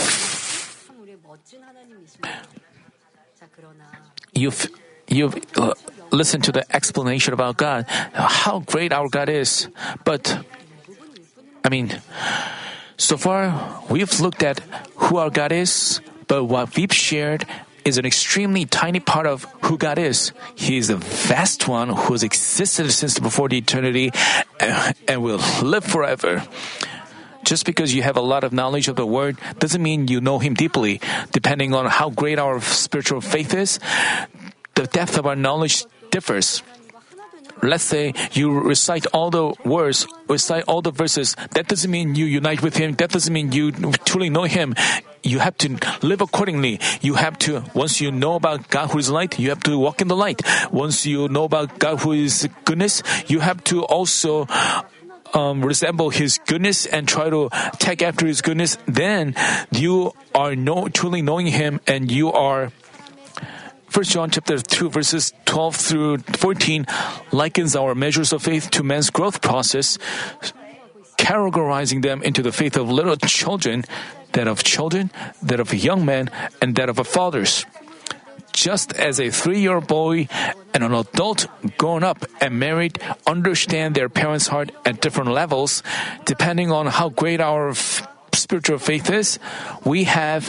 [SPEAKER 1] You've you've uh, listened to the explanation about God, how great our God is. But I mean, so far we've looked at who our God is, but what we've shared is an extremely tiny part of who God is. He is the vast one who has existed since before the eternity and will live forever. Just because you have a lot of knowledge of the Word doesn't mean you know Him deeply. Depending on how great our spiritual faith is, the depth of our knowledge differs. Let's say you recite all the words, recite all the verses. That doesn't mean you unite with Him. That doesn't mean you truly know Him. You have to live accordingly. You have to, once you know about God who is light, you have to walk in the light. Once you know about God who is goodness, you have to also um, resemble His goodness and try to take after His goodness. Then you are know, truly knowing Him, and you are. First John chapter two verses twelve through fourteen likens our measures of faith to man's growth process, categorizing them into the faith of little children, that of children, that of young men, and that of fathers. Just as a three-year-old boy and an adult grown up and married understand their parents' heart at different levels, depending on how great our f- spiritual faith is, we have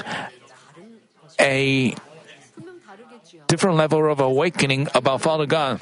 [SPEAKER 1] a different level of awakening about Father God.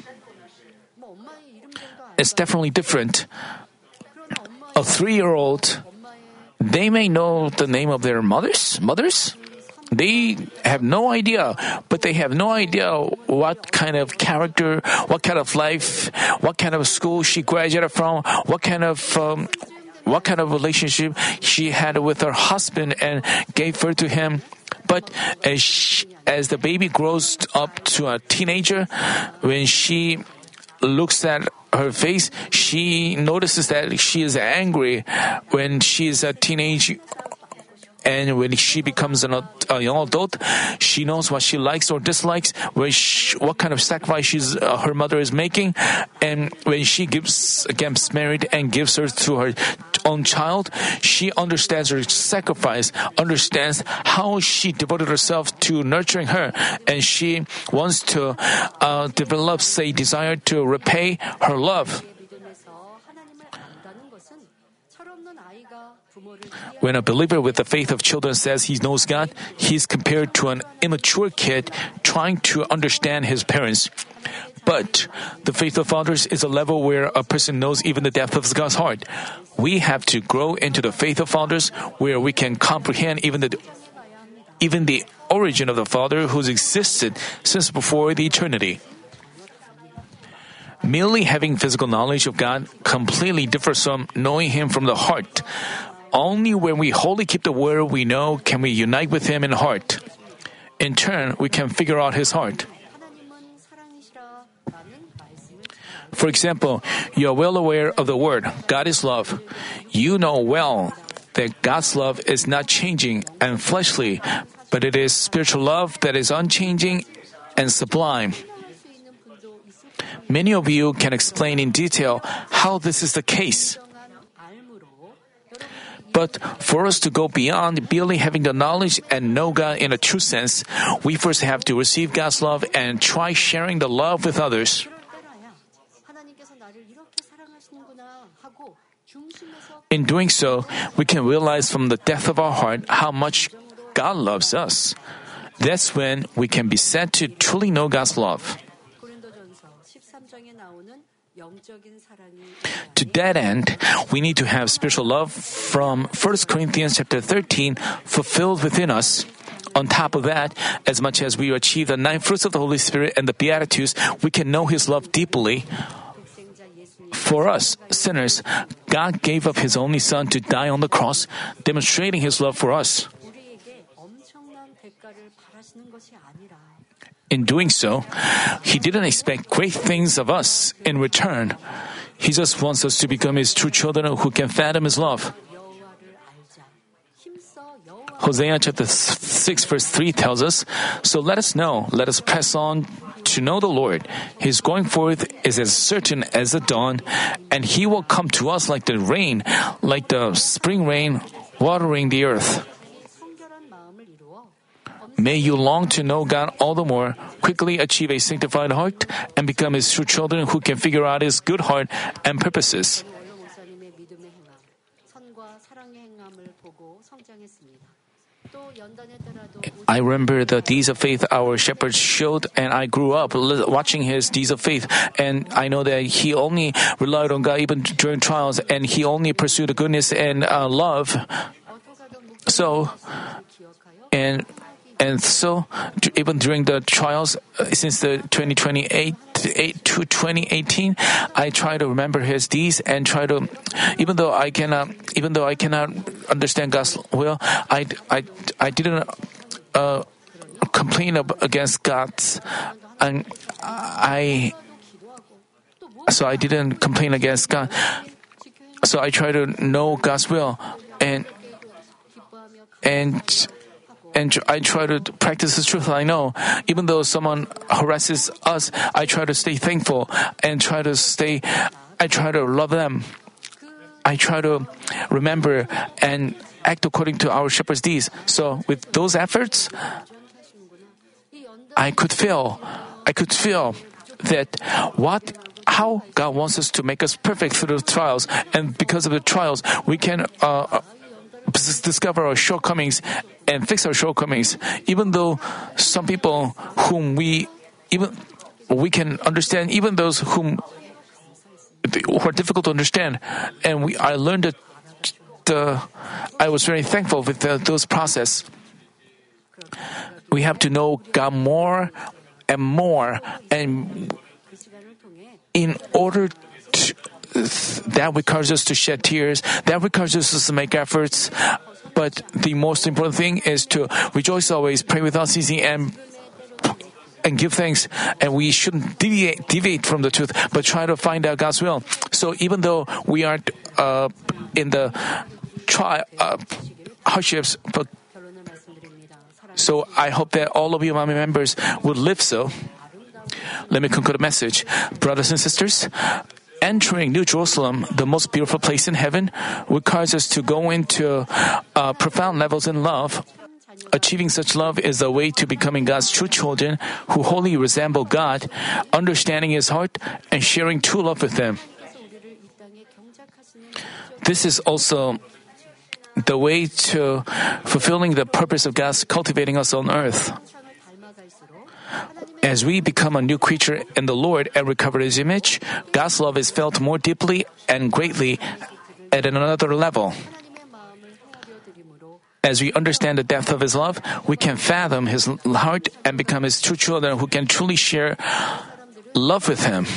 [SPEAKER 1] It's definitely different. A three-year-old, they may know the name of their mothers, mothers. They have no idea, but they have no idea what kind of character, what kind of life, what kind of school she graduated from, what kind of um, what kind of relationship she had with her husband and gave birth to him. But as, she, as the baby grows up to a teenager, when she looks at her face, she notices that she is angry when she is a teenage. And when she becomes an, a young adult, she knows what she likes or dislikes, where she, what kind of sacrifice she's, uh, her mother is making. And when she gives, gets married and gives her to her own child, she understands her sacrifice, understands how she devoted herself to nurturing her. And she wants to uh, develop a desire to repay her love. When a believer with the faith of children says he knows God, he is compared to an immature kid trying to understand his parents. But the faith of fathers is a level where a person knows even the depth of God's heart. We have to grow into the faith of fathers where we can comprehend even the even the origin of the Father who's existed since before the eternity. Merely having physical knowledge of God completely differs from knowing Him from the heart. Only when we wholly keep the word we know can we unite with Him in heart. In turn, we can figure out His heart. For example, you are well aware of the word, God is love. You know well that God's love is not changing and fleshly, but it is spiritual love that is unchanging and sublime. Many of you can explain in detail how this is the case. But for us to go beyond merely having the knowledge and know God in a true sense, we first have to receive God's love and try sharing the love with others. In doing so, we can realize from the depth of our heart how much God loves us. That's when we can be said to truly know God's love. To that end, we need to have spiritual love from First Corinthians chapter thirteen fulfilled within us. On top of that, as much as we achieve the nine fruits of the Holy Spirit and the Beatitudes, we can know His love deeply. For us, sinners, God gave up His only Son to die on the cross, demonstrating His love for us. In doing so, He didn't expect great things of us in return. He just wants us to become His true children who can fathom His love. Hosea chapter six verse three tells us, "So let us know, let us press on to know the Lord. His going forth is as certain as the dawn, and He will come to us like the rain, like the spring rain, watering the earth." May you long to know God all the more, quickly achieve a sanctified heart, and become His true children who can figure out His good heart and purposes. I remember the deeds of faith our shepherd showed, and I grew up watching his deeds of faith. And I know that he only relied on God even during trials, and he only pursued the goodness and uh, love. So, and and so even during the trials, uh, since the twenty twenty-eight to twenty eighteen, I try to remember his deeds and try to, even though I cannot, even though I cannot understand God's will, I I I didn't. Uh, complain against God's, and I, so I didn't complain against God. So I try to know God's will, and and and I try to practice the truth I know. Even though someone harasses us, I try to stay thankful and try to stay. I try to love them. I try to remember and act according to our shepherd's deeds. So with those efforts, I could feel, I could feel that what, how God wants us to make us perfect through the trials, and because of the trials, we can uh, discover our shortcomings and fix our shortcomings. Even though some people whom we, even we can understand, even those whom who are difficult to understand, and we, I learned that. Uh, I was very thankful with the, those process. We have to know God more and more, and in order to, that requires us to shed tears, that requires us to make efforts. But the most important thing is to rejoice always, pray without ceasing, and and give thanks. And we shouldn't deviate deviate from the truth, but try to find out God's will. So even though we aren't uh, in the try uh, hardships, but so I hope that all of you, my members, will live so. Let me conclude the message, brothers and sisters. Entering New Jerusalem, the most beautiful place in heaven, requires us to go into uh, profound levels in love. Achieving such love is the way to becoming God's true children who wholly resemble God, understanding His heart and sharing true love with them. This is also the way to fulfilling the purpose of God's cultivating us on earth. As we become a new creature in the Lord and recover His image, God's love is felt more deeply and greatly at another level. As we understand the depth of His love, we can fathom His heart and become His true children who can truly share love with Him.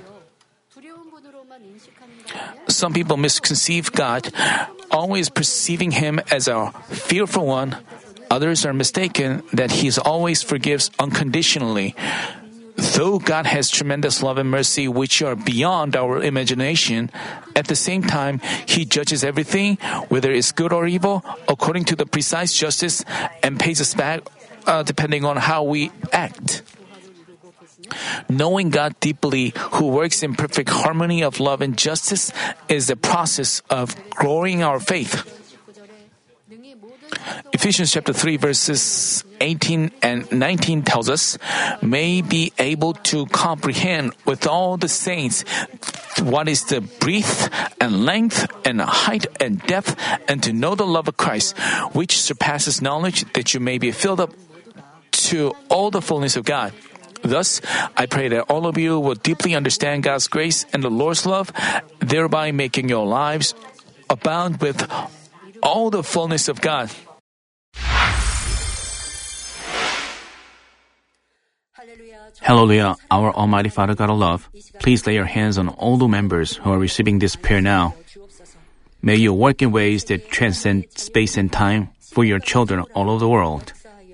[SPEAKER 1] Some people misconceive God, always perceiving Him as a fearful one. Others are mistaken that He always forgives unconditionally. Though God has tremendous love and mercy which are beyond our imagination, at the same time, He judges everything, whether it's good or evil, according to the precise justice and pays us back uh, depending on how we act. Knowing God deeply, who works in perfect harmony of love and justice, is the process of growing our faith. Ephesians chapter three verses eighteen and nineteen tells us, may be able to comprehend with all the saints what is the breadth and length and height and depth, and to know the love of Christ, which surpasses knowledge, that you may be filled up to all the fullness of God. Thus, I pray that all of you will deeply understand God's grace and the Lord's love, thereby making your lives abound with all the fullness of God.
[SPEAKER 2] Hallelujah, our Almighty Father God of love, please lay your hands on all the members who are receiving this prayer now. May you work in ways that transcend space and time for your children all over the world.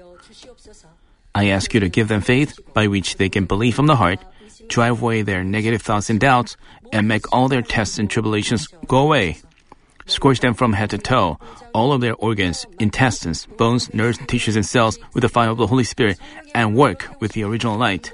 [SPEAKER 2] I ask you to give them faith by which they can believe from the heart, drive away their negative thoughts and doubts, and make all their tests and tribulations go away. Scorch them from head to toe, all of their organs, intestines, bones, nerves, tissues, and cells with the fire of the Holy Spirit, and work with the original light.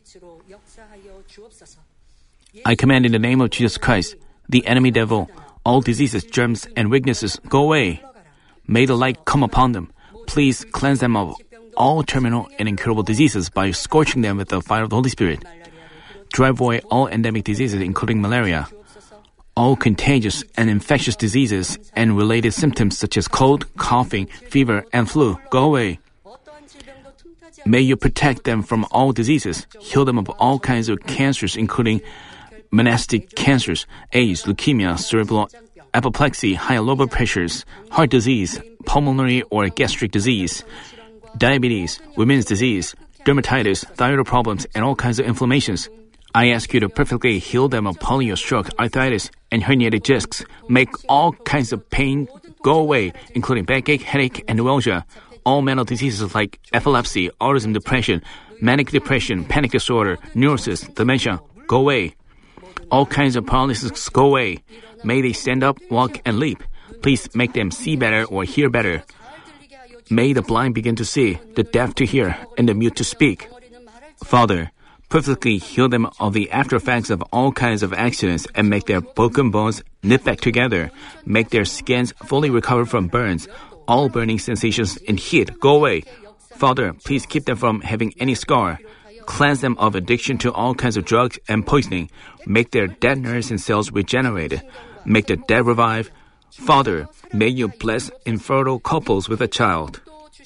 [SPEAKER 2] I command in the name of Jesus Christ, the enemy devil, all diseases, germs, and weaknesses go away. May the light come upon them. Please cleanse them of all terminal and incurable diseases by scorching them with the fire of the Holy Spirit. Drive away all endemic diseases, including malaria. all contagious and infectious diseases and related symptoms such as cold, coughing, fever, and flu go away. May you protect them from all diseases, heal them of all kinds of cancers, including monastic cancers, AIDS, leukemia, cerebral apoplexy, high low blood pressures, heart disease, pulmonary or gastric disease, diabetes, women's disease, dermatitis, thyroid problems, and all kinds of inflammations. I ask you to perfectly heal them of polio, stroke, arthritis, and herniated discs. Make all kinds of pain go away, including backache, headache, and neuralgia. All mental diseases like epilepsy, autism, depression, manic depression, panic disorder, neurosis, dementia, go away. All kinds of paralysis go away. May they stand up, walk, and leap. Please make them see better or hear better. May the blind begin to see, the deaf to hear, and the mute to speak. Father, perfectly heal them of the after effects of all kinds of accidents and make their broken bones knit back together. Make their skins fully recover from burns. All burning sensations and heat go away. Father, please keep them from having any scar. Cleanse them of addiction to all kinds of drugs and poisoning. Make their dead nerves and cells regenerated. Make the dead revive. Father, may you bless infertile couples with a child.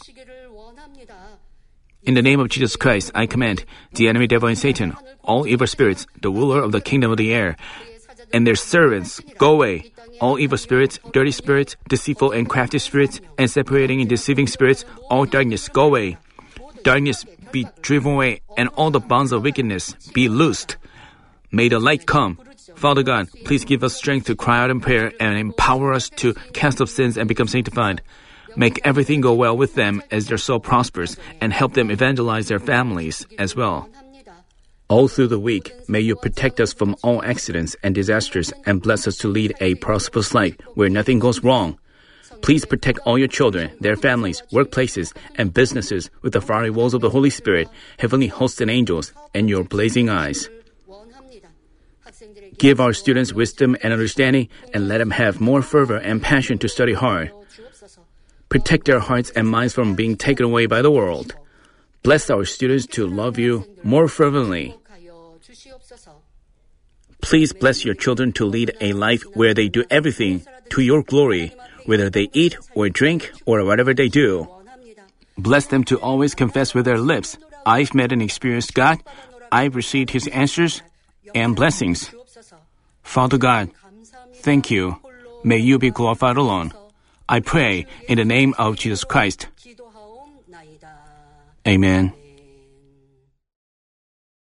[SPEAKER 2] In the name of Jesus Christ, I command the enemy devil and Satan, all evil spirits, the ruler of the kingdom of the air, and their servants, go away. All evil spirits, dirty spirits, deceitful and crafty spirits, and separating and deceiving spirits, all darkness, go away. Darkness be driven away, and all the bonds of wickedness be loosed. May the light come. Father God, please give us strength to cry out in prayer and empower us to cast off sins and become sanctified. Make everything go well with them as their soul prospers, and help them evangelize their families as well. All through the week, may you protect us from all accidents and disasters and bless us to lead a prosperous life where nothing goes wrong. Please protect all your children, their families, workplaces, and businesses with the fiery walls of the Holy Spirit, heavenly hosts and angels, and your blazing eyes. Give our students wisdom and understanding, and let them have more fervor and passion to study hard. Protect their hearts and minds from being taken away by the world. Bless our students to love you more fervently. Please bless your children to lead a life where they do everything to your glory, whether they eat or drink or whatever they do. Bless them to always confess with their lips, I've met and experienced God, I've received His answers and blessings. Father God, thank you. May you be glorified alone. I pray in the name of Jesus Christ. Amen.